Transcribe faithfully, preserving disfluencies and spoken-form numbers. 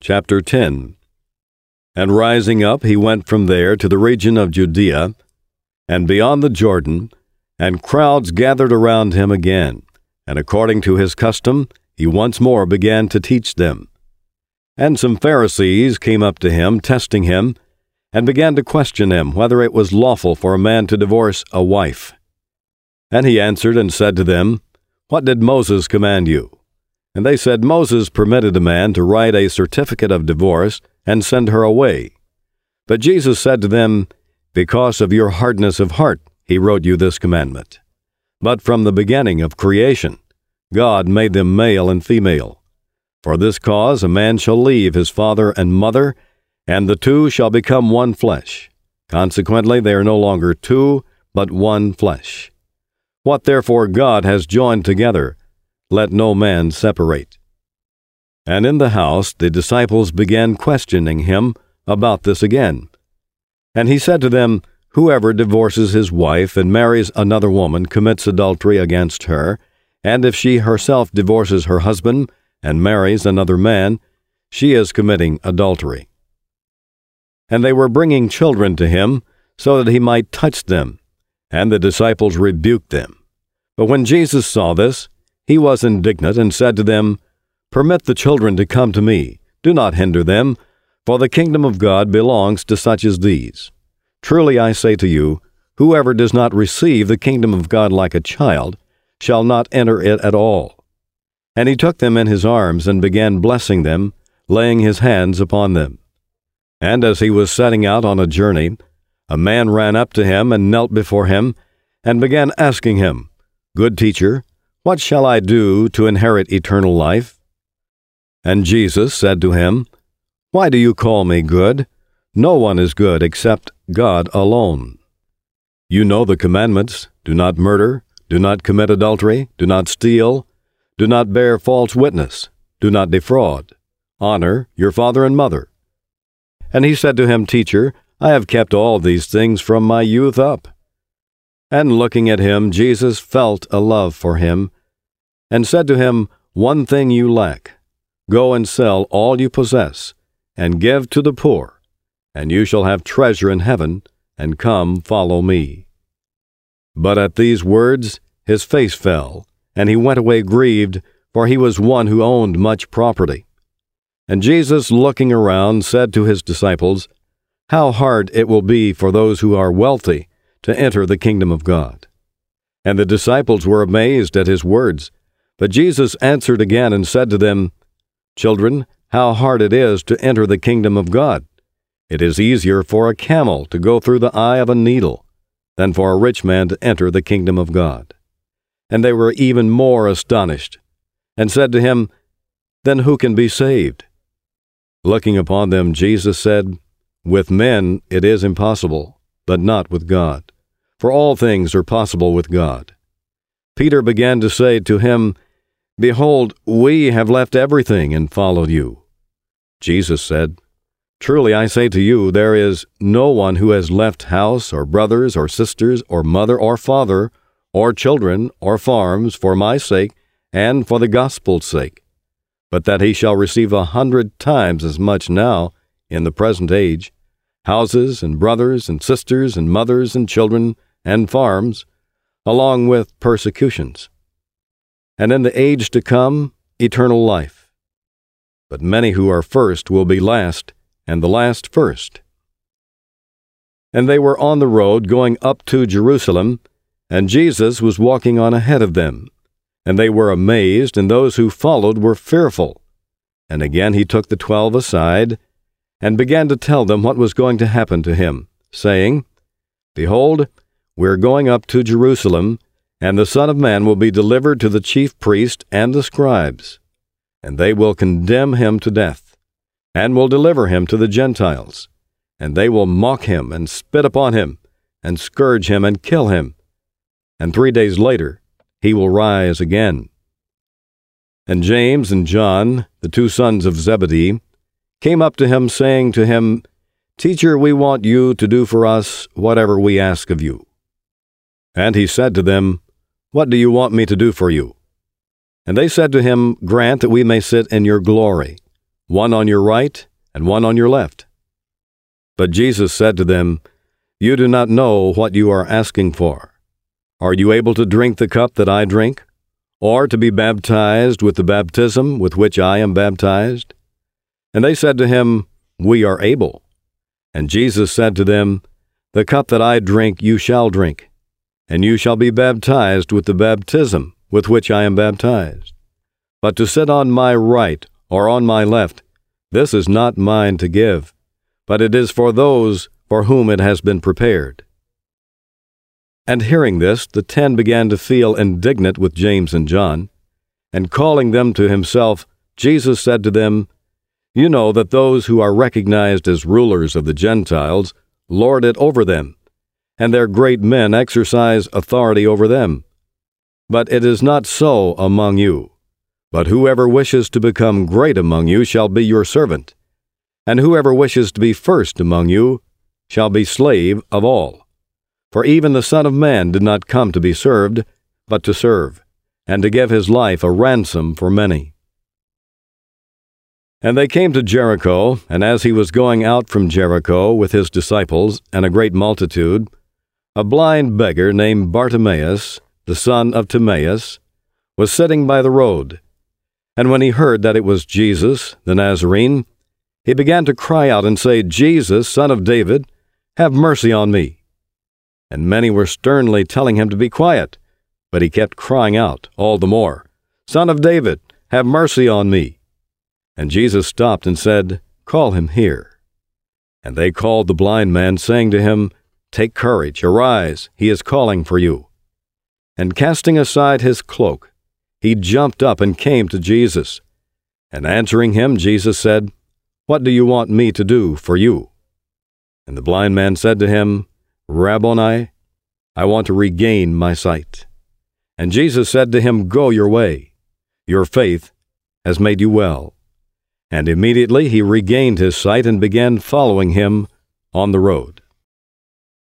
Chapter ten. And rising up, he went from there to the region of Judea, and beyond the Jordan, and crowds gathered around him again, and according to his custom, he once more began to teach them. And some Pharisees came up to him, testing him, and began to question him whether it was lawful for a man to divorce a wife. And he answered and said to them, What did Moses command you? And they said, Moses permitted a man to write a certificate of divorce and send her away. But Jesus said to them, Because of your hardness of heart, he wrote you this commandment. But from the beginning of creation, God made them male and female. For this cause a man shall leave his father and mother, and the two shall become one flesh. Consequently, they are no longer two, but one flesh. What therefore God has joined together, let no man separate. And in the house the disciples began questioning him about this again. And he said to them, Whoever divorces his wife and marries another woman commits adultery against her, and if she herself divorces her husband and marries another man, she is committing adultery. And they were bringing children to him, so that he might touch them, and the disciples rebuked them. But when Jesus saw this, he was indignant and said to them, Permit the children to come to me, do not hinder them, for the kingdom of God belongs to such as these. Truly I say to you, whoever does not receive the kingdom of God like a child shall not enter it at all. And he took them in his arms and began blessing them, laying his hands upon them. And as he was setting out on a journey, a man ran up to him and knelt before him, and began asking him, Good teacher, what shall I do to inherit eternal life? And Jesus said to him, Why do you call me good? No one is good except God alone. You know the commandments: do not murder, do not commit adultery, do not steal, do not bear false witness, do not defraud, honor your father and mother. And he said to him, Teacher, I have kept all these things from my youth up. And looking at him, Jesus felt a love for him, and said to him, One thing you lack. Go and sell all you possess, and give to the poor, and you shall have treasure in heaven, and come follow me. But at these words his face fell, and he went away grieved, for he was one who owned much property. And Jesus, looking around, said to his disciples, How hard it will be for those who are wealthy to enter the kingdom of God. And the disciples were amazed at his words. But Jesus answered again and said to them, Children, how hard it is to enter the kingdom of God! It is easier for a camel to go through the eye of a needle than for a rich man to enter the kingdom of God. And they were even more astonished, and said to him, Then who can be saved? Looking upon them, Jesus said, With men it is impossible, but not with God, for all things are possible with God. Peter began to say to him, Behold, we have left everything and followed you. Jesus said, Truly I say to you, there is no one who has left house or brothers or sisters or mother or father or children or farms for my sake and for the gospel's sake, but that he shall receive a hundred times as much now in the present age, houses and brothers and sisters and mothers and children and farms, along with persecutions, and in the age to come, eternal life. But many who are first will be last, and the last first. And they were on the road going up to Jerusalem, and Jesus was walking on ahead of them. And they were amazed, and those who followed were fearful. And again he took the twelve aside, and began to tell them what was going to happen to him, saying, Behold, we are going up to Jerusalem, and the Son of Man will be delivered to the chief priests and the scribes, and they will condemn him to death, and will deliver him to the Gentiles, and they will mock him, and spit upon him, and scourge him, and kill him. And three days later he will rise again. And James and John, the two sons of Zebedee, came up to him, saying to him, Teacher, we want you to do for us whatever we ask of you. And he said to them, What do you want me to do for you? And they said to him, Grant that we may sit in your glory. one on your right and one on your left?" But Jesus said to them, "You do not know what you are asking for. Are you able to drink the cup that I drink, or to be baptized with the baptism with which I am baptized?" And they said to him, "We are able." And Jesus said to them, "The cup that I drink you shall drink, and you shall be baptized with the baptism with which I am baptized. But to sit on my right or on my left, this is not mine to give, but it is for those for whom it has been prepared." And hearing this, the ten began to feel indignant with James and John, and calling them to himself, Jesus said to them, "You know that those who are recognized as rulers of the Gentiles lord it over them, and their great men exercise authority over them. But it is not so among you. But whoever wishes to become great among you shall be your servant, and whoever wishes to be first among you shall be slave of all. For even the Son of Man did not come to be served, but to serve, and to give his life a ransom for many." And they came to Jericho, and as he was going out from Jericho with his disciples and a great multitude, a blind beggar named Bartimaeus, the son of Timaeus, was sitting by the road. And when he heard that it was Jesus, the Nazarene, he began to cry out and say, "Jesus, Son of David, have mercy on me." And many were sternly telling him to be quiet, but he kept crying out all the more, "Son of David, have mercy on me." And Jesus stopped and said, "Call him here." And they called the blind man, saying to him, "Take courage, arise, he is calling for you." And casting aside his cloak, he jumped up and came to Jesus. And answering him, Jesus said, "What do you want me to do for you?" And the blind man said to him, "Rabboni, I want to regain my sight." And Jesus said to him, "Go your way. Your faith has made you well." And immediately he regained his sight and began following him on the road.